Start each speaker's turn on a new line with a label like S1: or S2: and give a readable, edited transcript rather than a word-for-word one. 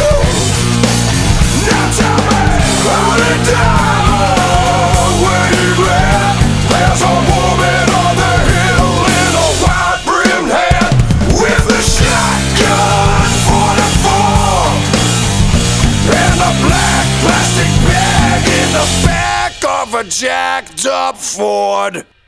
S1: Now tell me, holy devil, where you at? There's a woman on the hill in a wide-brimmed hat with a shotgun 44 and a black plastic bag in the back of a jacked-up Ford.